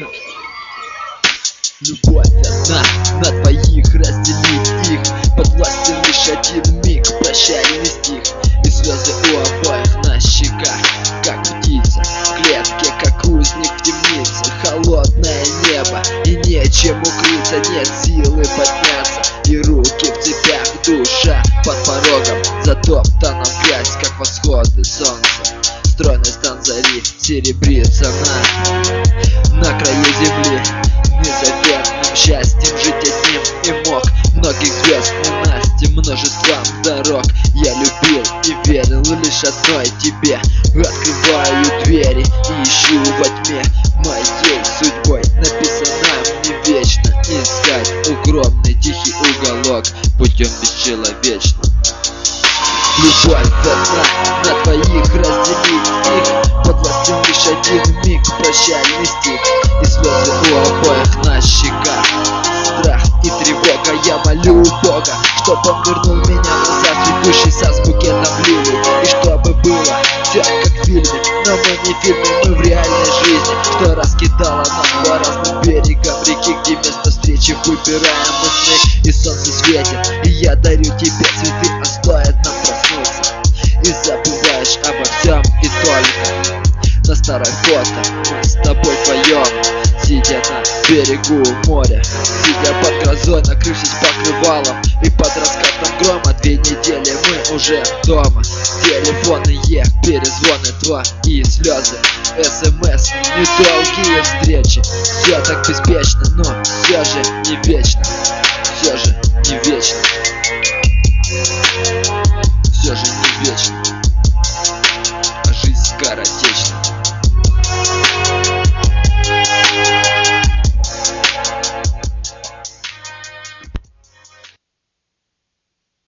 Любовь одна, на двоих разделить их под властью лишь один миг, прощальный стих. И слезы у обоих на щеках, как птица в клетке, как узник в темнице. Холодное небо и нечем укрыться, нет силы подняться, и руки в цепях, душа под порогом затоптана в грязь, как восходы солнца. Стройность танзари серебрится на краю земли. Незаветным счастьем жить одним и мог. Многих звезд ненасти, множеством дорог. Я любил и верил лишь одной тебе. Открываю двери и ищу во тьме. Моей судьбой написано мне вечно искать укромный тихий уголок путем бесчеловечным. Любовь одна, на двоих разделить их под властью лишь один миг, прощальный стих. И слезы у обоих на щеках, страх и тревога. Я молю Бога, чтоб он вернул меня назад, ведущийся с букетом лилий. И чтобы было все как в фильме, но мы не в фильме, мы в реальной жизни, что раскидала нас по разным берегам реки, где место встречи выбираем мы сны. И солнце светит, и я дарю тебе цветы, а стоит нам проснуться, и забываешь обо всем и только. На старой фото мы с тобой вдвоем, сидя на берегу моря, сидя под грозой, накрывшись покрывалом, и под раскатом грома 2 недели мы уже дома. Телефонные перезвоны, твои слезы, СМС, недолгие встречи. Все так беспечно, но все же не вечно, все же не вечно, все же не вечно, а жизнь скоротечна.